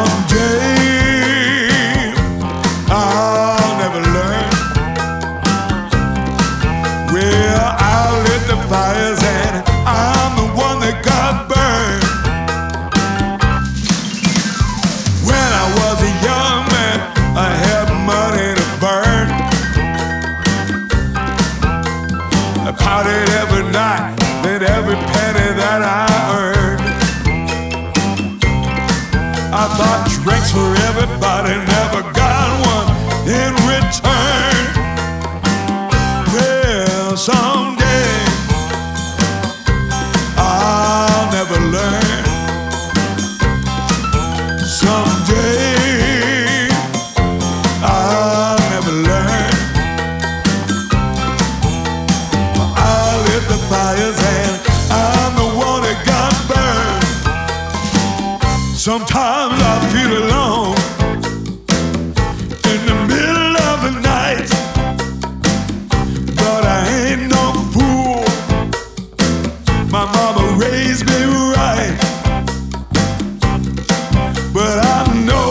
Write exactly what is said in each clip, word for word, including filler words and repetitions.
Someday I'll never learn. Well, I lit the fires and I'm the one that got burned. When I was a young man, I had money to burn. I partied every night, spent every penny that I earned. I bought drinks for everybody, never got one in return. Well, someday I'll never learn. Someday I'll never learn. I lit the fires and I'm the one that got burned. Sometimes I feel alone in the middle of the night, but I ain't no fool. My mama raised me right, but I know,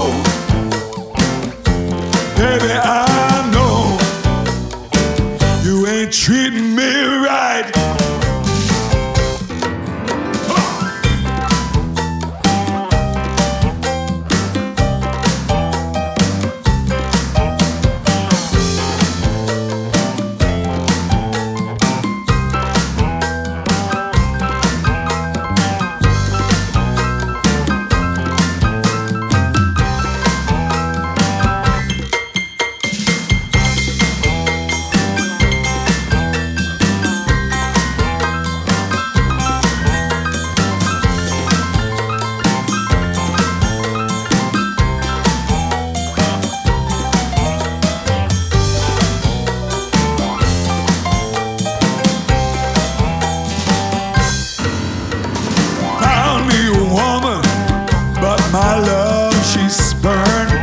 baby, I know you ain't treating me right. My love, she spurned.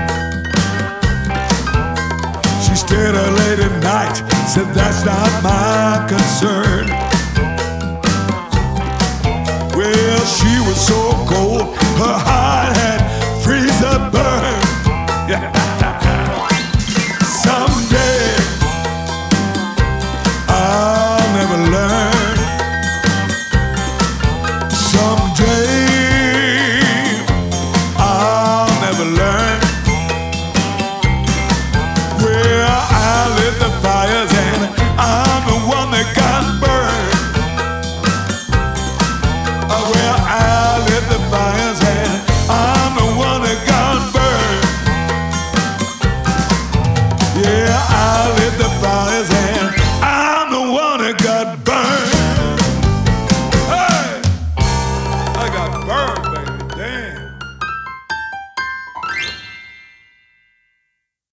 She stayed up late at night, said that's not my concern. Well, she was so cold, her